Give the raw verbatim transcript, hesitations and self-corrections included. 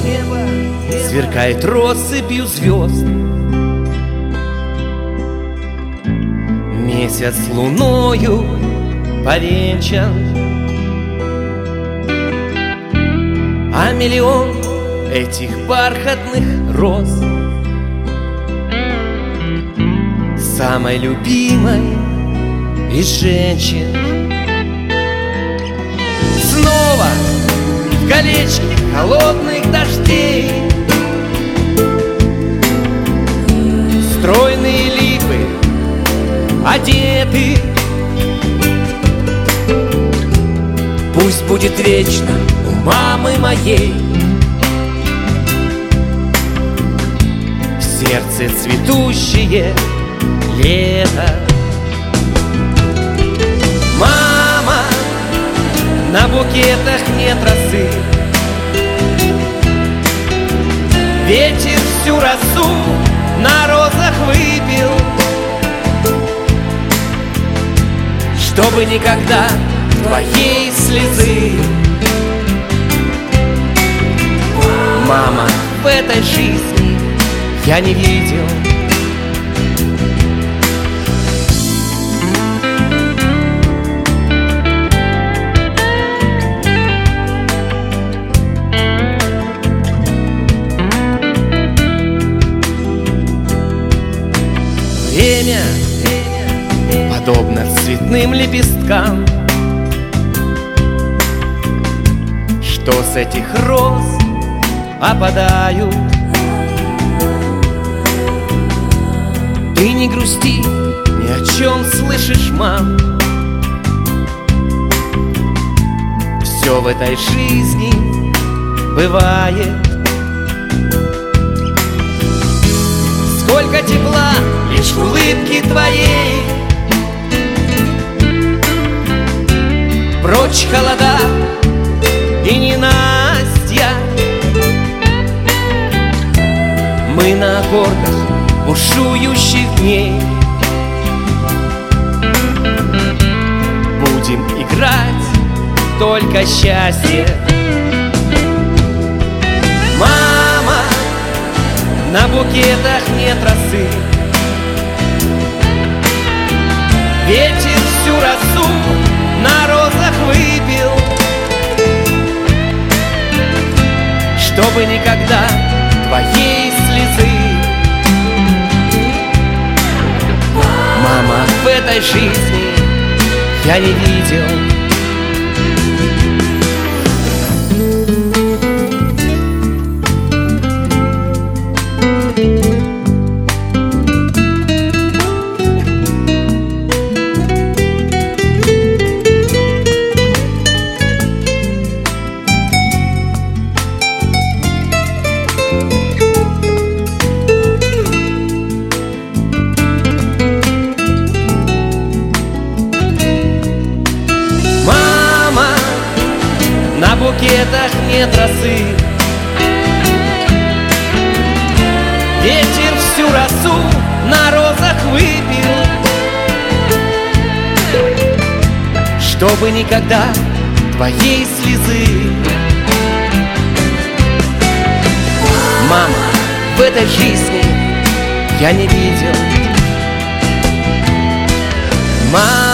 сверкает россыпью звезд. Месяц луною повенчан, а миллион этих бархатных роз самой любимой из женщин. Снова в колечке холодных дождей стройные липы одеты. Пусть будет вечно у мамы моей в сердце цветущее лето. Мама, на букетах нет росы, ветер всю росу на розах выпил, чтобы никогда твоей слезы. Мама, в этой жизни я не видел. Время подобно цветным лепесткам, что с этих роз опадают. Ты не грусти, ни о чем, слышишь, мам? Все в этой жизни бывает. Сколько тепла лишь в улыбке твоей, прочь холода и ненастья. Мы на аккордах бушующих дней будем играть только счастье. Мама, на букетах нет росы, ветер всю росу на розах выпил, чтобы никогда твоей слезы. Мама, в этой жизни я не видел. На букетах нет росы, ветер всю росу на розах выпил, чтобы никогда твоей слезы. Мама, в этой жизни я не видел. Мама,